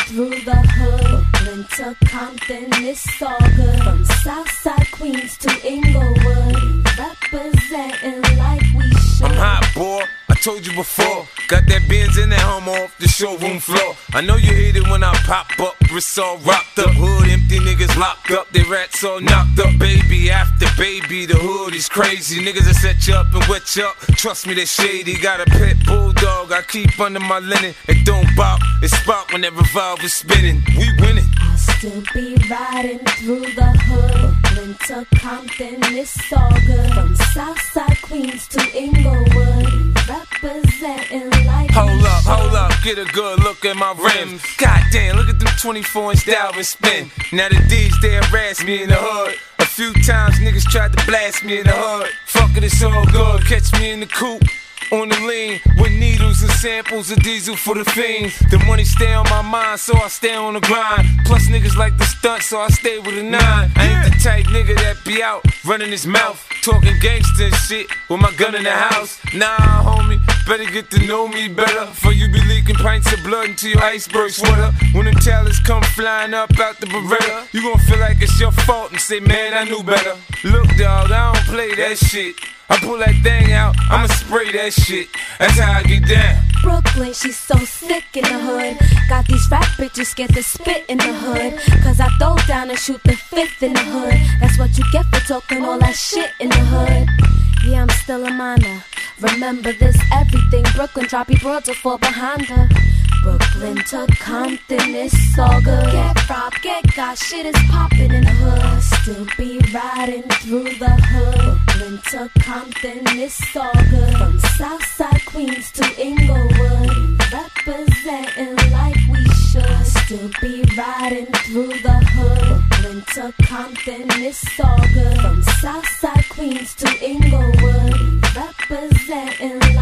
through the hood, Brooklyn to Compton, it's all good. From Southside Queens to Inglewood, representing like we should. I'm hot, boy. I told you before. Got that Benz in that Hummer off the showroom floor. I know you hate it when I pop up. Wrists all rocked up. Hood empty, niggas locked up. They rats all knocked up. Baby after baby, the hood is crazy. Niggas that set you up and wet you up. Trust me, they shady. Got a pet bulldog I keep under my linen. It don't bop, it spot when that revolver's spinning. We winning. I'll still be riding through the hood, Brooklyn to Compton, it's all good. From Southside Queens to Inglewood, representing like Hold up, get a good look at my rims. Goddamn, look at them 24-inch Dalvin spin. Now the D's, they harass me in the hood. A few times niggas tried to blast me in the hood. Fuck it, it's all good. Catch me in the coupe, on the lean, with needles and samples of diesel for the fiends. The money stay on my mind, so I stay on the grind. Plus niggas like the stunt, so I stay with a 9. I ain't the type nigga that be out running his mouth, talking gangsta and shit with my gun in the house. Nah, homie, better get to know me better, for you be leaking pints of blood into your iceberg sweater. When them talents come flying up out the Beretta, you gon' feel like it's your fault and say, man, I knew better. Look, dawg, I don't play that shit. I pull that thing out, I'ma spray that shit. That's how I get down. Brooklyn, she's so sick in the hood. Got these rap bitches scared to spit in the hood. Cause I throw down and shoot the fifth in the hood. That's what you get for talking all that shit in the hood. Yeah, I'm still a minor. Remember this, everything Brooklyn, droppy broads will fall behind her. Brooklyn to Compton, it's all good. Get robbed, get got, shit is poppin' in the hood. Still be riding through the hood, Brooklyn to Compton, it's all good. From Southside Queens to Inglewood, representing like we should. Still be riding through the hood, Brooklyn to Compton, it's all good. From Southside Queens to Inglewood, representing